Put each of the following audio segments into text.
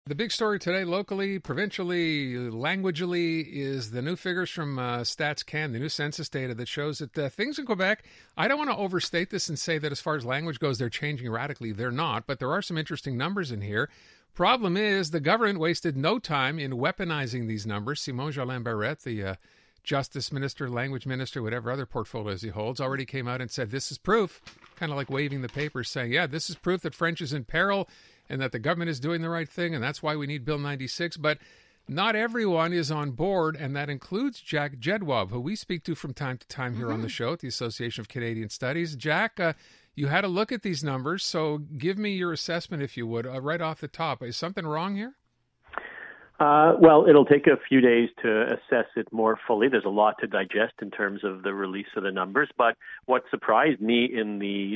The big story today, locally, provincially, languagely, is the new figures from StatsCan, the new census data that shows that things in Quebec, I don't want to overstate this and say that as far as language goes, they're changing radically. They're not, but there are some interesting numbers in here. Problem is, the government wasted no time in weaponizing these numbers. Simon Jolin Barrette, the Justice Minister, Language Minister, whatever other portfolios he holds, already came out and said, this is proof, kind of like waving the papers saying, yeah, this is proof that French is in peril and that the government is doing the right thing, and that's why we need Bill 96. But not everyone is on board, and that includes Jack Jedwab, who we speak to from time to time here on the show at the Association of Canadian Studies. Jack, you had a look at these numbers, so give me your assessment, if you would, right off the top. Is something wrong here? Well, it'll take a few days to assess it more fully. There's a lot to digest in terms of the release of the numbers. But what surprised me in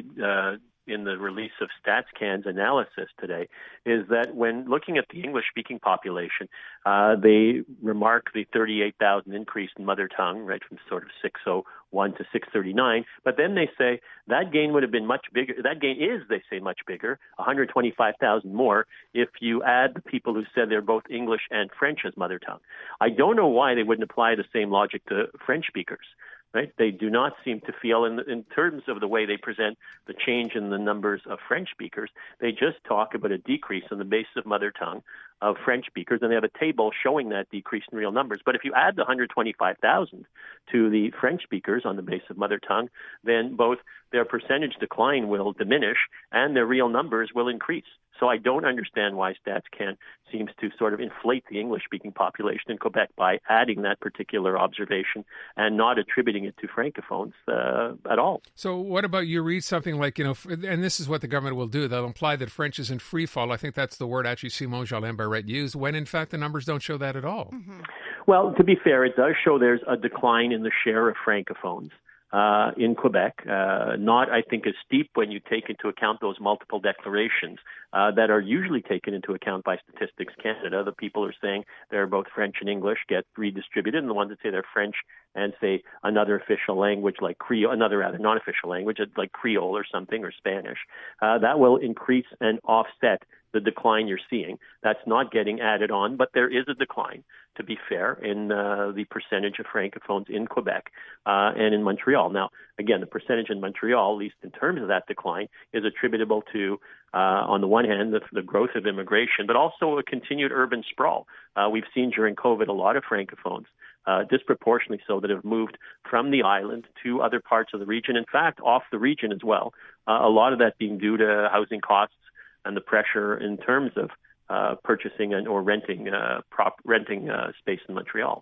the release of StatsCan's analysis today is that when looking at the English-speaking population, they remark the 38,000 increase in mother tongue, right, from sort of 601 to 639. But then they say that gain would have been much bigger. That gain is, they say, much bigger, 125,000 more, if you add the people who said they're both English and French as mother tongue. I don't know why they wouldn't apply the same logic to French speakers. Right? They do not seem to feel, in terms of the way they present the change in the numbers of French speakers, they just talk about a decrease on the basis of mother tongue of French speakers, and they have a table showing that decrease in real numbers. But if you add the 125,000 to the French speakers on the basis of mother tongue, then both their percentage decline will diminish and their real numbers will increase. So I don't understand why StatsCan seems to sort of inflate the English-speaking population in Quebec by adding that particular observation and not attributing it to Francophones at all. So what about you read something like, and this is what the government will do, they'll imply that French is in free fall. I think that's the word actually Simon Jolin Barrette used, when in fact the numbers don't show that at all. Mm-hmm. Well, to be fair, it does show there's a decline in the share of Francophones in Quebec, not, I think, as steep when you take into account those multiple declarations that are usually taken into account by Statistics Canada. The people who are saying they're both French and English get redistributed, and the ones that say they're French and say another official language like Creole, another rather non-official language like Creole or something, or Spanish, that will increase and offset the decline you're seeing. That's not getting added on, but there is a decline, to be fair, in the percentage of Francophones in Quebec and in Montreal. Now, again, the percentage in Montreal, at least in terms of that decline, is attributable to, on the one hand, the growth of immigration, but also a continued urban sprawl. We've seen during COVID a lot of Francophones, disproportionately so, that have moved from the island to other parts of the region, in fact, off the region as well, a lot of that being due to housing costs and the pressure in terms of purchasing or renting space in Montreal.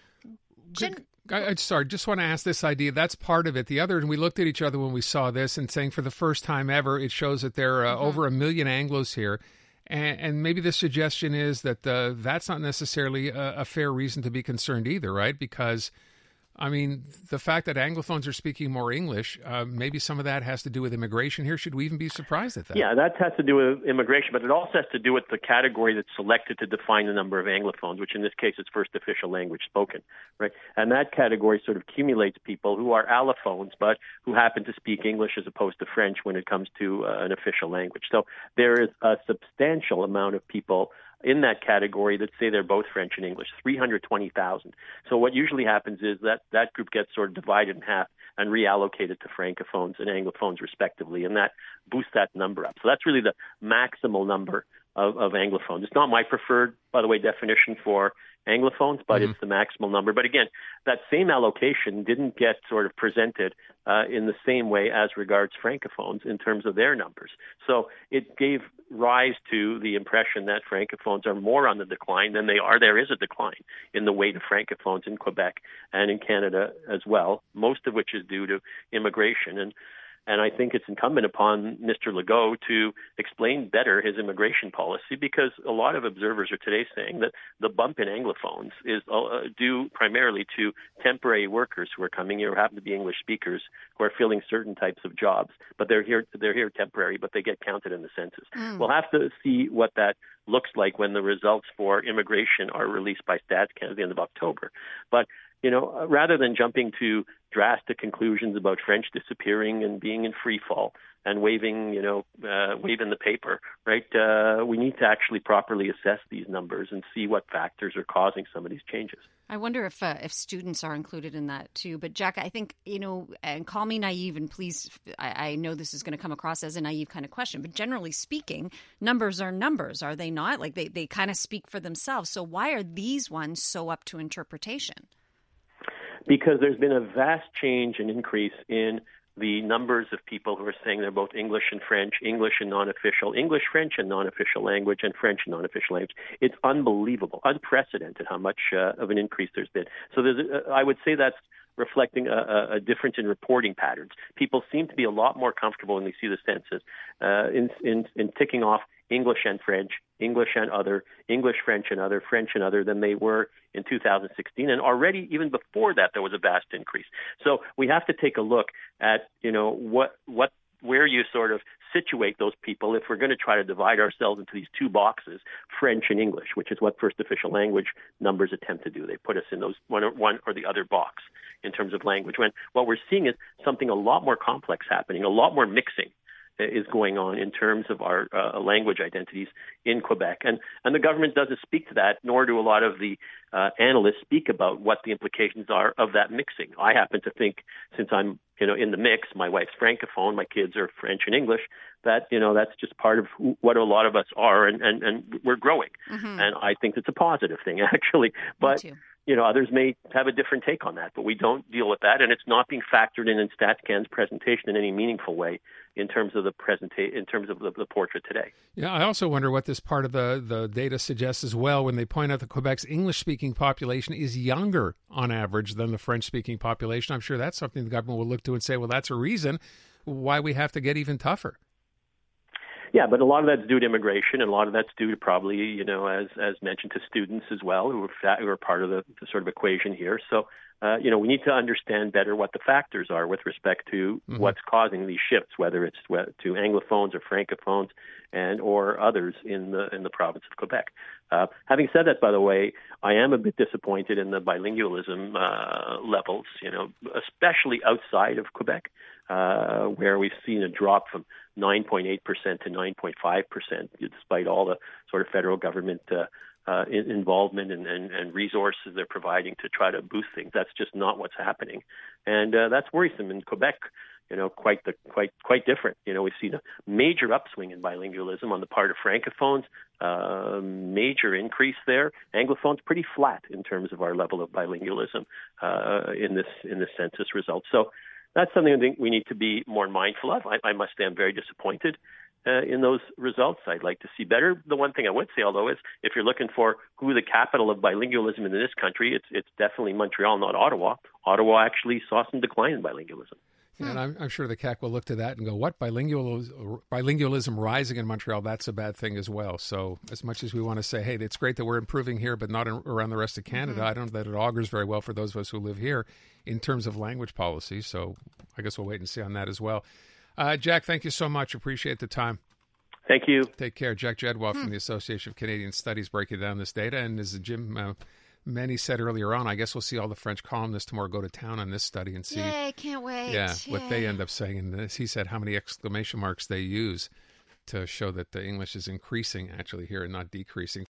Sorry, just want to ask this idea. That's part of it. The other, and we looked at each other when we saw this and saying for the first time ever, it shows that there are over 1 million Anglos here. And maybe the suggestion is that that's not necessarily a fair reason to be concerned either, right? Because I mean, the fact that Anglophones are speaking more English, maybe some of that has to do with immigration here. Should we even be surprised at that? Yeah, that has to do with immigration, but it also has to do with the category that's selected to define the number of Anglophones, which in this case is first official language spoken, right? And that category sort of accumulates people who are allophones, but who happen to speak English as opposed to French when it comes to an official language. So there is a substantial amount of people in that category that say they're both French and English, 320,000. So what usually happens is that group gets sort of divided in half and reallocated to Francophones and Anglophones respectively, and that boosts that number up. So that's really the maximal number of Anglophones. It's not my preferred, by the way, definition for Anglophones, but it's the maximal number. But again, that same allocation didn't get sort of presented in the same way as regards Francophones in terms of their numbers. So it gave rise to the impression that Francophones are more on the decline than they are. There is a decline in the weight of Francophones in Quebec and in Canada as well, most of which is due to immigration. And I think it's incumbent upon Mr. Legault to explain better his immigration policy, because a lot of observers are today saying that the bump in Anglophones is due primarily to temporary workers who are coming here, who happen to be English speakers, who are filling certain types of jobs, but they're here temporary, but they get counted in the census. We'll have to see what that looks like when the results for immigration are released by StatsCan at the end of October. But rather than jumping to drastic conclusions about French disappearing and being in free fall and waving the paper, right? We need to actually properly assess these numbers and see what factors are causing some of these changes. I wonder if students are included in that too. But Jack, I think, and call me naive, and please, I know this is going to come across as a naive kind of question, but generally speaking, numbers are numbers, are they not? Like they kind of speak for themselves. So why are these ones so up to interpretation? Because there's been a vast change and increase in the numbers of people who are saying they're both English and French, English and non-official, English, French and non-official language, and French and non-official language. It's unbelievable, unprecedented how much of an increase there's been. So I would say that's reflecting a difference in reporting patterns. People seem to be a lot more comfortable when they see the census in ticking off English and French, English and other, English, French and other than they were in 2016. And already, even before that, there was a vast increase. So we have to take a look at, where you sort of situate those people if we're going to try to divide ourselves into these two boxes, French and English, which is what first official language numbers attempt to do. They put us in those one or the other box in terms of language, when what we're seeing is something a lot more complex happening, a lot more mixing is going on in terms of our language identities in Quebec. And the government doesn't speak to that, nor do a lot of the analysts speak about what the implications are of that mixing. I happen to think, since I'm in the mix, my wife's Francophone, my kids are French and English, that that's just part of what a lot of us are, and we're growing. Mm-hmm. And I think it's a positive thing, actually. But others may have a different take on that, but we don't deal with that, and it's not being factored in StatsCan's presentation in any meaningful way in terms of the portrait today. Yeah, I also wonder what this part of the data suggests as well when they point out that Quebec's English-speaking population is younger on average than the French-speaking population. I'm sure that's something the government will look to and say, well, that's a reason why we have to get even tougher. Yeah, but a lot of that's due to immigration, and a lot of that's due to probably, as mentioned, to students as well, who are part of the sort of equation here. So, we need to understand better what the factors are with respect to what's causing these shifts, whether it's to Anglophones or Francophones or others in the province of Quebec. Having said that, by the way, I am a bit disappointed in the bilingualism levels, especially outside of Quebec, where we've seen a drop from 9.8% to 9.5%, despite all the sort of federal government involvement and resources they're providing to try to boost things. That's just not what's happening, and that's worrisome. In Quebec, quite different. We've seen a major upswing in bilingualism on the part of Francophones, major increase there. Anglophones pretty flat in terms of our level of bilingualism in this census result. So that's something I think we need to be more mindful of. I must say I'm very disappointed in those results. I'd like to see better. The one thing I would say, although, is if you're looking for who the capital of bilingualism in this country, it's definitely Montreal, not Ottawa. Ottawa actually saw some decline in bilingualism. And I'm sure the CAQ will look to that and go, what, bilingualism rising in Montreal, that's a bad thing as well. So as much as we want to say, hey, it's great that we're improving here, but not around the rest of Canada, I don't know that it augurs very well for those of us who live here in terms of language policy. So I guess we'll wait and see on that as well. Jack, thank you so much. Appreciate the time. Thank you. Take care. Jack Jedwab from the Association of Canadian Studies breaking down this data. And as Jim Many said earlier on, I guess we'll see all the French columnists tomorrow go to town on this study and see. Yay, can't wait. Yeah, what they end up saying. And he said how many exclamation marks they use to show that the English is increasing actually here and not decreasing.